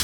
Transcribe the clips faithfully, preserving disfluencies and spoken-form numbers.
нашу.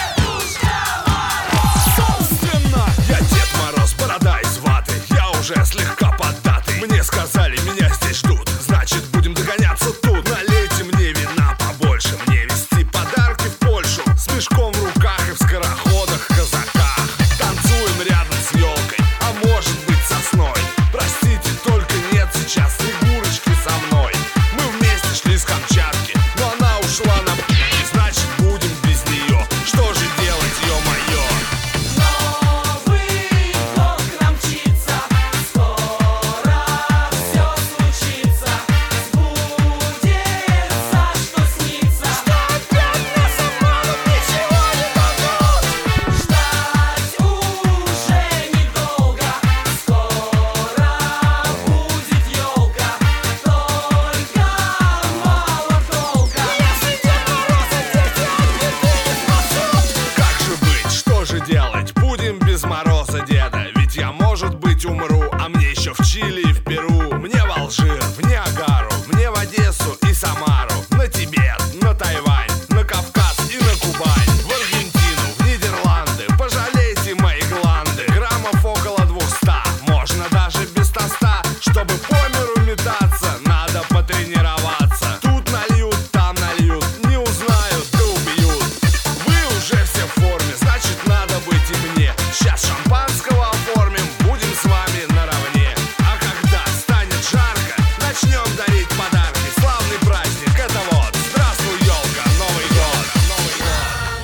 Собственно, я Дед Мороз, борода из ваты. Я уже слегка поддатый. Мне сказали, меня здесь ждут, значит будем догоняться тут. Налейте мне вина побольше, мне везти подарки в Польшу. С мешком в руках и в скороходах, казаках. Танцуем рядом с елкой, а может быть сосной. Простите, только нет сейчас Снегурочки со мной. Мы вместе шли с Камчатки, но она ушла на п***, значит будем без нее. Что же делать, ё-моё? Новый год к нам мчится, скоро все случится. Сбудется, что снится, что опять нас обманут, ничего не дадут. Ждать уже недолго, скоро будет елка, только мало толка. Если Дед Мороз дети от беды не спасут. Как же быть, что же делать? Будем без Мороза деда. Ведь я, может быть, умру, а мне еще в Чили и в Перу. Мне в Алжир, в Ниагару, мне в Одессу и Самару, на Тибет, на Тайвань, на Кавказ и на Кубань, в Аргентину, в Нидерланды. Пожалейте мои гланды. Граммов около двухста, можно даже без тоста. Чтобы по миру метаться, надо потренироваться. Тут нальют, там нальют, не узнают, да убьют. Вы уже все в форме, значит надо быть и мне. Сейчас шампанского оформим, будем с вами наравне. А когда станет жарко, начнем дарить подарки. Славный праздник, это вот, здравствуй, елка, Новый год, Новый год.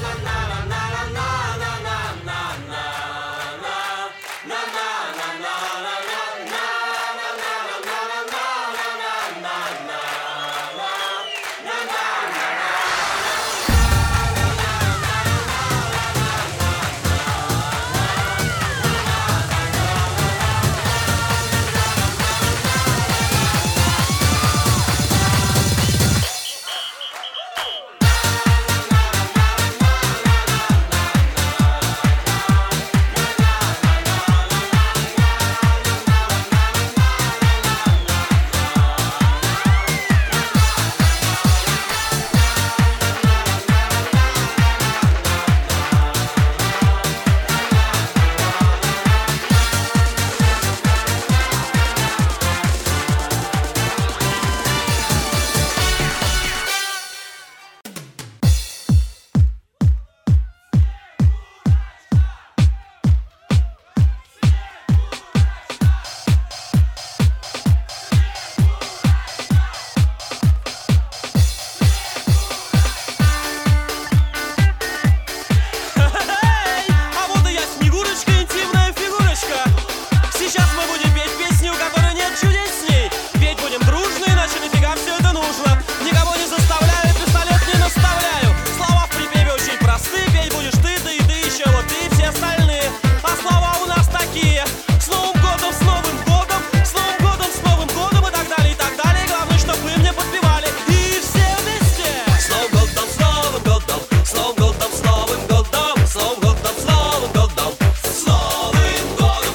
А вот и я, Снегурочка, интимная фигурочка. Сейчас мы будем петь песню, у которой нет чудес с ней. Петь будем дружно, иначе нафига все это нужно. Никого не заставляю, пистолет не наставляю. Слова в припеве очень просты. Петь будешь ты, да и ты еще, вот ты и все остальные. А слова у нас такие: с Новым годом, с Новым годом, с Новым годом, с Новым годом и так далее, и так далее. Главное, чтоб вы мне подпевали. И все вместе. С Новым годом, с Новым годом, с Новым годом, с Новым годом, с Новым годом, с Новым годом, с Новым годом,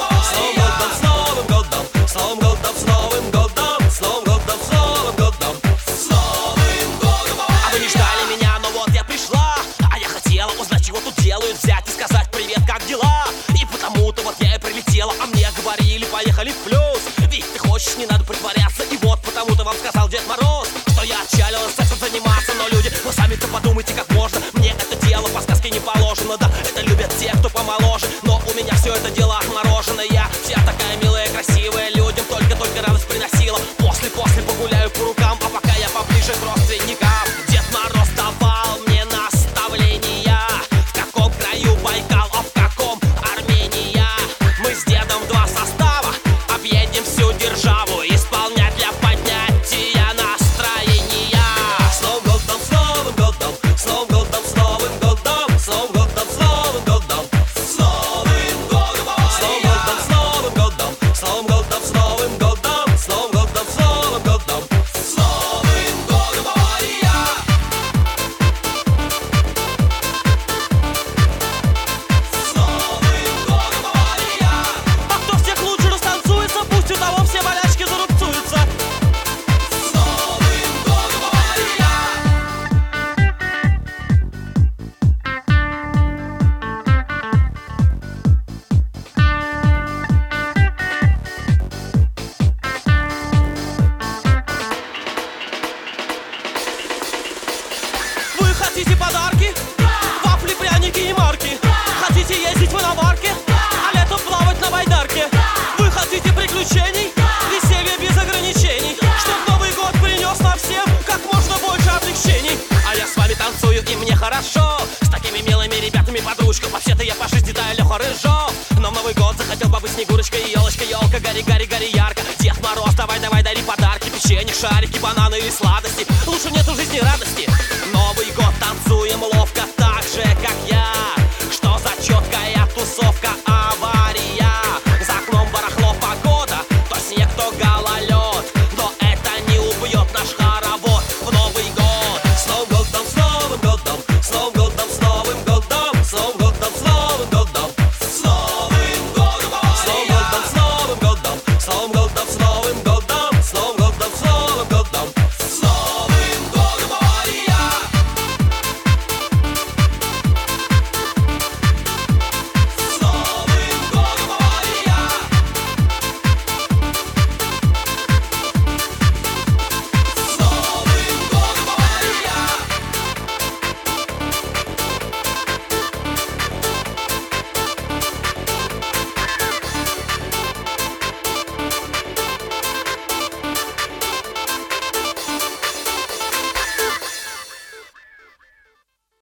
с Новым годом, с Новым годом, с Новым годом, с Новым годом, с Новым годом, с Новым годом. А вы не ждали меня, но вот я пришла. А я хотела узнать, чего тут делают, взять и сказать привет, как дела. И потому-то вот я и прилетела, а мне говорили, поехали в плюс. Ведь ты хочешь, не надо притворяться. И вот потому-то вам сказал Дед Мороз, что я отчалилась сексом заниматься. Но люди, вы сами-то подумайте, как можно. Мне это дело по сказке не положено. Да, это любят те, кто помоложе. Но у меня все это дело отморожено. Я вся такая милая, красивая, людям только-только радость приносила. После-после погуляю по рукам, а пока я поближе к родственникам. Дед Мороз давал мне наставления. В каком краю Байкал, а в каком Армения. Мы с дедом два состава объедем всю державу, исполнять для поднятия настроения. С Новым годом, с Новым годом, с Новым годом, с Новым годом, с Новым годом, с Новым годом, с Новым годом, с Новым годом, с Новым годом, с Новым годом, с Новым годом, с Новым годом, с Новым годом, с шарики, бананы или сладости.